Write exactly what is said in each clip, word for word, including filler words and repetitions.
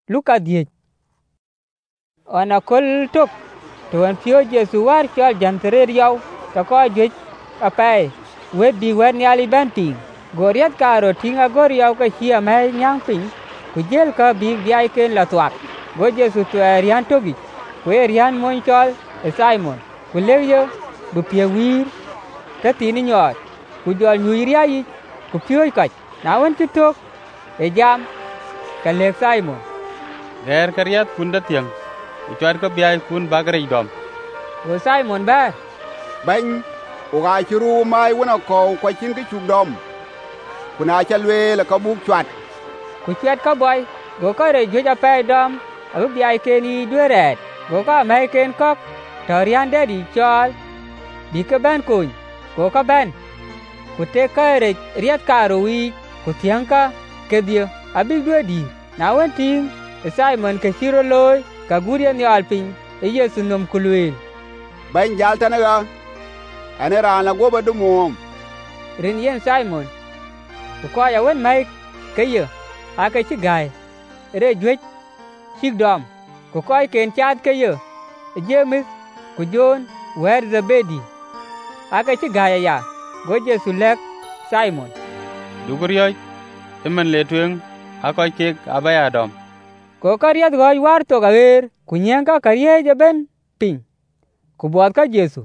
Luka diệt. Ona kol tok. Tuan pio Jesu war chol jantere riau. Tako juj apai. Wet bi wen nyali banting. Goriat karo tinga goriau ka chia mai nyang ping. Kujel ka bi biai ken la tuak. Go Jesu tu arian togi. Kwe arian mon chol Simon. Kuleg yo bu pia wir. Ta tini nyot. Kujol nyui riai. Ku pio ikach. Na wen chutok. E jam. Kaleg Simon. Ger kariat kun datiang. Ichuan ka biai kun bagare dom. Go Simon ba. Bang. Oga chiru mai wona ko kwa chin ki chuk dom. Kuna chalwe la ka buk chwat. Ku chwat ka boy. Go ka re juja pa dom. Abu biai keni dueret. Go ka mai ken kok. Torian dedi chol. Di ka ban kun. Go ka ban. Ku te ka re riat karo wi. Ku tiang ka ke dia. Abi dua di. Na wen ting. Simon ke chiro loy. Ka gurian ni alping. E Yesu nom kulwil. Bang jal tanaga. Ane rana goba dumom. Rin yen Simon. Ku ko ya wen mai ke ye. A ke chi gai. Re juj. Chik dom. Ku ko ken chat ke ye. James ku John wer Zebedi. A ke chi gai ya. Go Jesu lek Simon. Dugurioi. Emen letweng. Akoi kek abaya dom. Ko kariat goi war to gawer. Kunyang ka kariye jaben ping. Ku buat ka Jesu.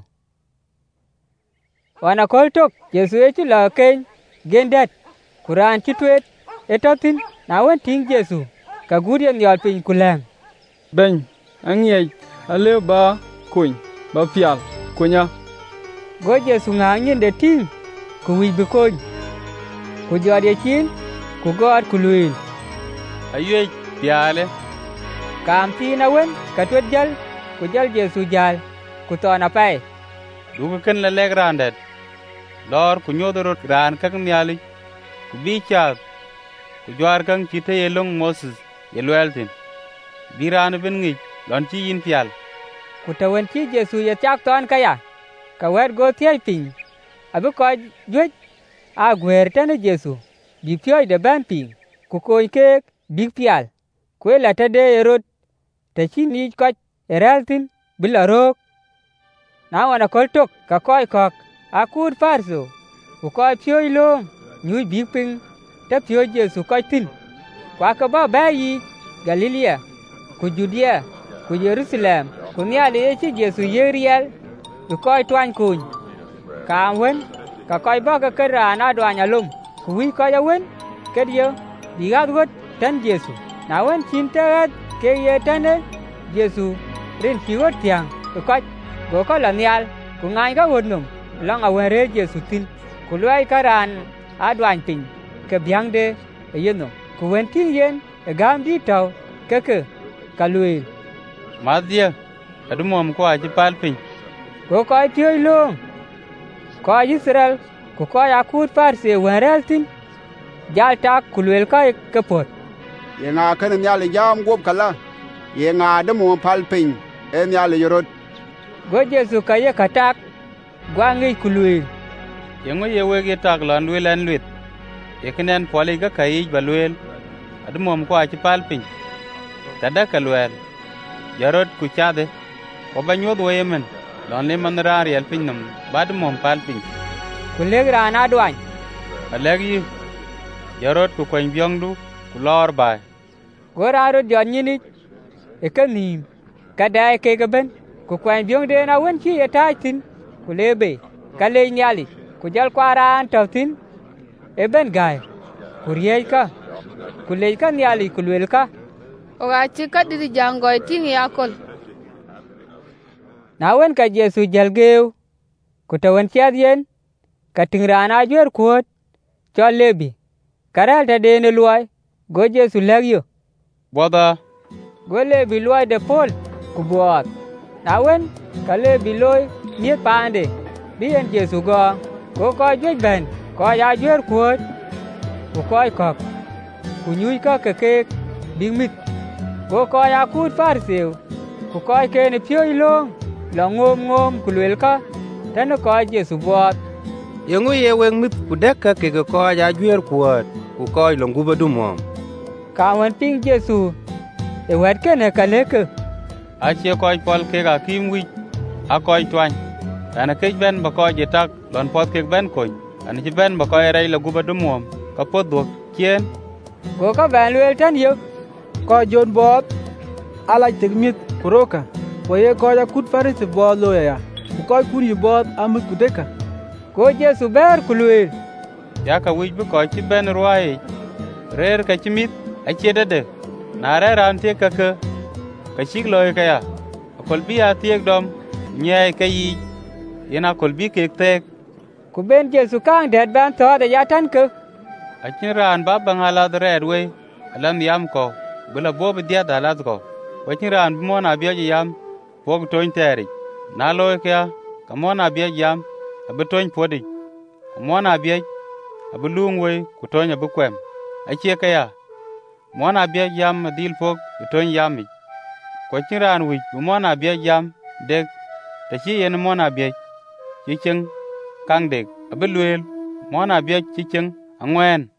Wana kol tok Jesu echi la ken gendet. Kuran chitwet etotin na wen ting Jesu. Ka gurian yal ping kulang. Ben, angiai ale ba kuny ba pial kunya. Go Jesu ngangin de ting ku wi be kony. Ku jod ye chin ku god ku luil. Ayuej piale. Kam ti na wen ka twet jal ku jal Jesu jal ku to na pai. Duga ken la leg randet. Lor ku nyodorot ran kak nyali. Ku bi chat. Ku jwar kang chite yelong Moses yelweltin. Biran ben ngi lon chi yin pial. Ku ta wen chi Jesu ye chak ton kaya. Ka wer go thiai ping. Abu ko juj a gwer tane Jesu. Bi pyo de ban ping. Ku koy ke big pial. Ku la ta de erot. Ta chi ni ko eraltin bila rok. Na wana kol tok ka koy kok. Akur farso. Ku koy pyo ilong. Nyui big ping. Ta pyo Jesu koy tin. Kwa ka ba bayi Galilea. Ku Judea. Ku Jerusalem. Ku nyali echi Jesu yeriel. Ku koy twan kuny. Ka wen. Ka koy ba ka kera na doanya lum. Ku wi koy ya wen. Kedio. Bigat got tan Jesu. Na wen chinta ke ye tane Jesu. Rin kiwot tiang. Ku koy. Go ko la nyal. Ku ngai ka wot num. Long a wen re Jesu tin. Ku luai karan a dwan ping. Ke biang de e yenum. Ku wen tin yen. E gam di tau. Ke ke. Ka luil. Madya. Adumom ko aji palping. Go koy pyo ilong. Ko Israel. Ku koy akur farse wen rel tin. Jal tak ku luil ka ke pot. Ye nga kan nyali jam gob kala. Ye nga dumom palping. E nyali yorot. Go Jesu ka ye katak. Gwa ngi ku luil. Yengo yewe ge tak lon luil en luit. Yekinen poli ga kayi ba luil. Adumom ko aji palping. Tada ka luil. Jarot ku chade. Ko ba nyod wo yemen. Lon le man rar yel pinnum. Badumom palping. Ku leg rana dwan. Alegi. Jarot ku kwen byong du. Ku lor bai. Go raro jon nyini. E ka nim. Ka dai ke ga ben. Ku kwen byong de na wen chi eta tin. Ku lebe. Ka le nyali. Ku jal kwaran taw tin. E ben gai. Ku riey ka. Ku le ka nyali ku lwel ka. Oga chika didi jangoy ting yakol. Na wen ka Jesu jal geu. Ku ta wen chiad yen. Ka ting rana jwer kuot. Chol lebi. Karal ta dene luai. Go Jesu legyo. Boda. Go lebi luai de pol. Ku buat. Na wen ka lebi loy. Miet pande. Bien Jesu go. Go koy juj ben. Koy a jwer kuot. Ku koy kok. Ku nyuy ka ke kek. Big mit. Go koy a kut farsew. Ku koy kene pyo ilong. Lo ngom ngom ku lwel ka. Tane koy Jesu buat. Yengu ye weng mit ku dekka ke ke koy a jwer kuot. Ku koy longu ba dumom. Ka wen ping Jesu. e wet kene ka leke Ache koi pol ke ga kim wi a koi twany ana ke ben ba ko je tak lon pot ke ben kony ana je ben ba ko rei la guba dumuom ka podok kien go ka ben lwel tan yo ko jon bot ala tegmit kuroka boye ko ya kut faris bo lo ya ko kun yu bot am kudeka go Yesu ber kulwel ya ka wi bu ko ti ben ruai rer ka chimit a chedede na re ran te ka ka ka chik loy ka ya kol bi a tiek dom nye ka yi ina kol bi ke tek ku ben Yesu kang det ban to da ya tan ke a chin ran ba bangala red we alam yam ko bula bob dia da lat ko wa chin ran mo na bi yam pok toin teri na loy ka ka mo na bi yam abu toin podi mo na bi abu lung we ku tonya bu kwem a che ka ya mo na bi yam dil pok toin yami ko chin ran wi mo na bi yam dek ta chi yen mo na bi chi cheng kang dek abu luel mo na bi chi cheng angwen